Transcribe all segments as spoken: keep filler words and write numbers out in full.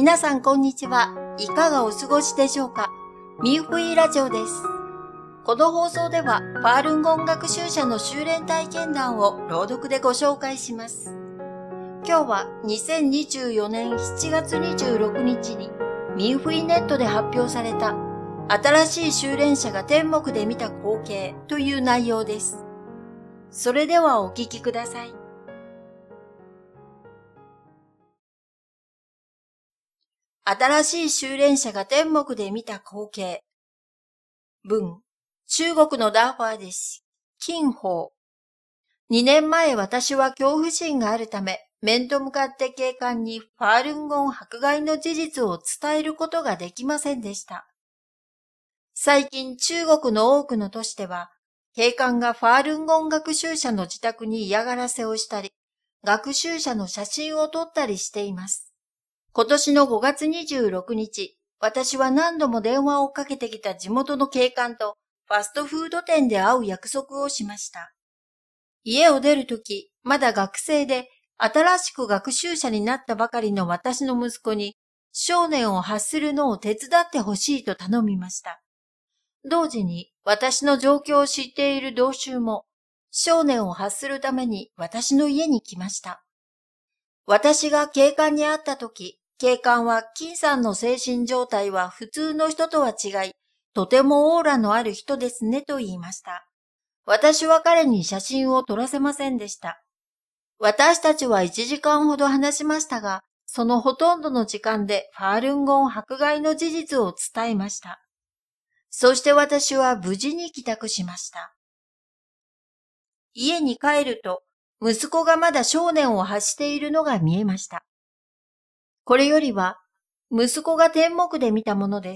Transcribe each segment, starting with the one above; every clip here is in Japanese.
皆さんこんにちは。いかがお過ごしでしょうか。ミューフィーラジオです。この放送ではファールンゴン学習者の修練体験談を朗読でご紹介します。今日はにせんにじゅうよねんしちがつにじゅうろくにちにミューフィーネットで発表された新しい修練者が天目で見た光景という内容です。それではお聞きください。新しい修練者が天目で見た光景。文、中国のダーファー弟子、金宝。にねんまえ私は恐怖心があるため、面と向かって警官にファールンゴン迫害の事実を伝えることができませんでした。最近中国の多くの都市では、警官がファールンゴン学習者の自宅に嫌がらせをしたり、学習者の写真を撮ったりしています。今年のごがつにじゅうろくにち、私は何度も電話をかけてきた地元の警官とファストフード店で会う約束をしました。家を出るとき、まだ学生で新しく学習者になったばかりの私の息子に少年を発するのを手伝ってほしいと頼みました。同時に私の状況を知っている同衆も少年を発するために私の家に来ました。私が警官に会ったとき、警官は金さんの精神状態は普通の人とは違い、とてもオーラのある人ですねと言いました。私は彼に写真を撮らせませんでした。私たちはいちじかんほど話しましたが、そのほとんどの時間でファールンゴン迫害の事実を伝えました。そして私は無事に帰宅しました。家に帰ると、息子がまだ少年を発しているのが見えました。これよりは、息子が天目で見たものです。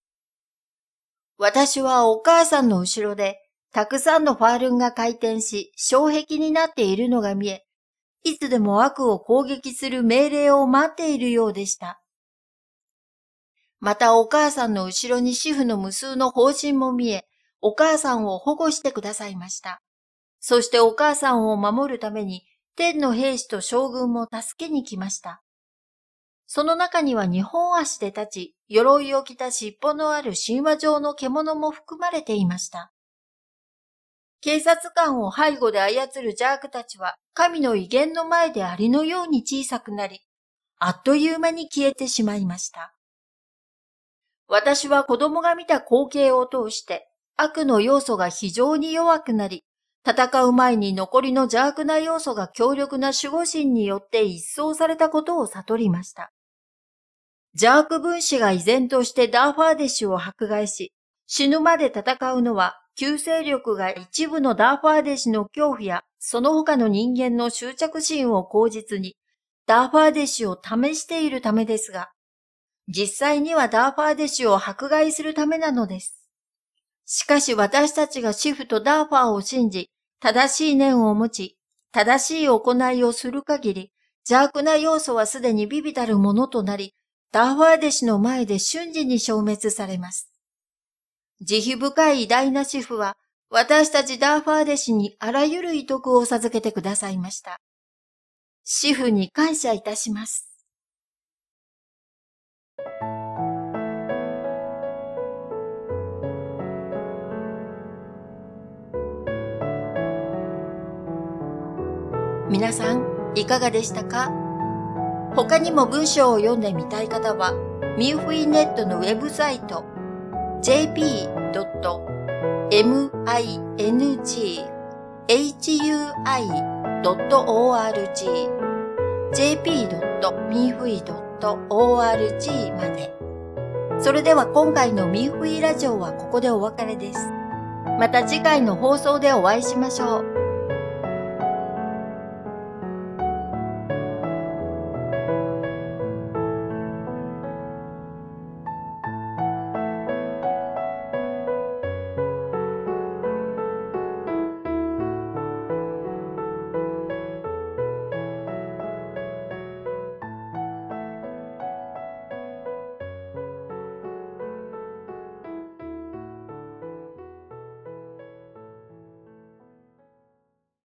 私はお母さんの後ろで、たくさんのファールンが回転し、障壁になっているのが見え、いつでも悪を攻撃する命令を待っているようでした。またお母さんの後ろに主婦の無数の砲身も見え、お母さんを保護してくださいました。そしてお母さんを守るために、天の兵士と将軍も助けに来ました。その中には二本足で立ち、鎧を着た尻尾のある神話上の獣も含まれていました。警察官を背後で操る邪悪たちは、神の威厳の前でアリのように小さくなり、あっという間に消えてしまいました。私は子供が見た光景を通して、悪の要素が非常に弱くなり、戦う前に残りの邪悪な要素が強力な守護神によって一掃されたことを悟りました。邪悪分子が依然としてダーファー弟子を迫害し、死ぬまで戦うのは、旧勢力が一部のダーファー弟子の恐怖や、その他の人間の執着心を口実に、ダーファー弟子を試しているためですが、実際にはダーファー弟子を迫害するためなのです。しかし私たちがシフとダーファーを信じ、正しい念を持ち、正しい行いをする限り、邪悪な要素はすでに微々たるものとなり、ダーファー弟子の前で瞬時に消滅されます。慈悲深い偉大なシフは、私たちダーファー弟子にあらゆる遺徳を授けてくださいました。シフに感謝いたします。皆さん、いかがでしたか？他にも文章を読んでみたい方は、ミューフィーネットのウェブサイト ジェーピードットミングハイドットオーアールジー ジェーピードットミーフィードットオーアールジー まで。それでは今回のミーフィーラジオはここでお別れです。また次回の放送でお会いしましょう。